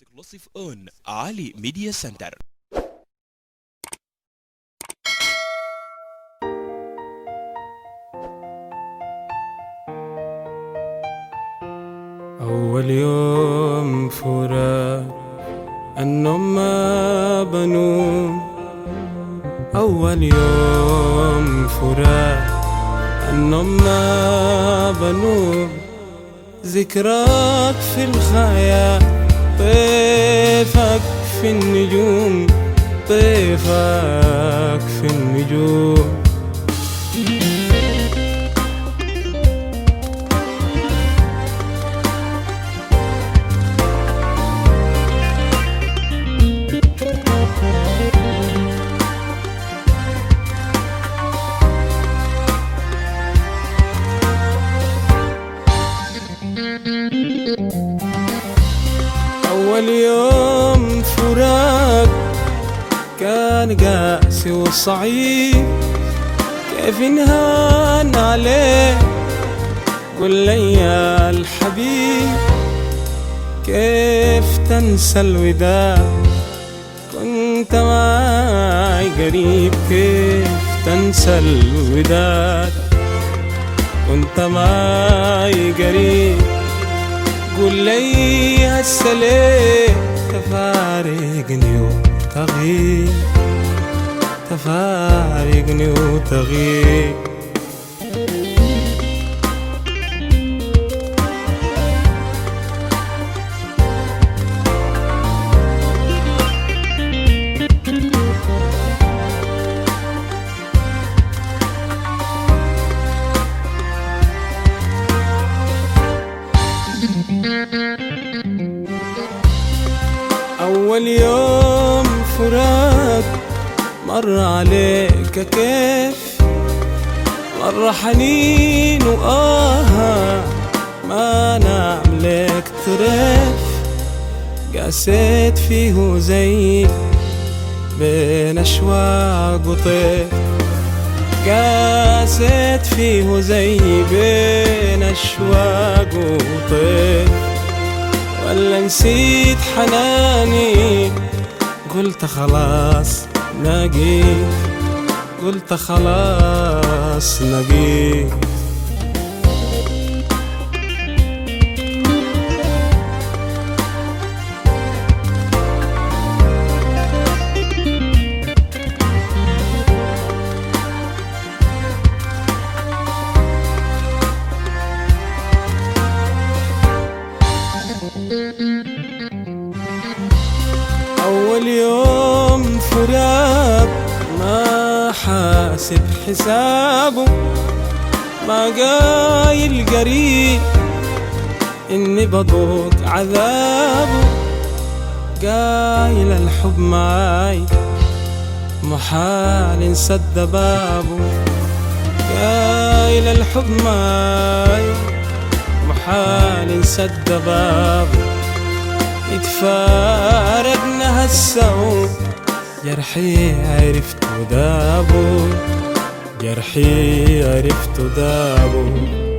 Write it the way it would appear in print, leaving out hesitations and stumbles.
اكسكلوسيف اون علي ميديا سنتر. أول يوم فراق النوم ما بنوم، أول يوم فراق النوم ما بنوم، ذكراك في الخيال، طيفك في النجوم، طيفك في النجوم. أول يوم فراق كان قاسي وصعيب، كيف انهان عليك قل لي يا الحبيب، كيف تنسى الوداع كنت معي قريب، كيف تنسى الوداع كنت معي قريب، قول لي هسه ليه تفارقني وتغيب، تفارقني وتغيب. أول يوم فراق مر عليك كيف، مر حنين ما نعم لك طريف، قاسيت فيه زي بين أشواق وطيف، قاسيت فيه زي بين أشواق وطيف، ولا نسيت حناني قلت خلاص نقيت، قلت خلاص نقيت. أول يوم فراق ما حاسب حسابه، ما قايل قريب إني بذوق عذابه، قايل الحب معاي محال انسد بابه، قايل الحب معاي محال انسد بابه، اتفارقنا هسه جرحي عرفت دابو، جرحي عرفت دابو.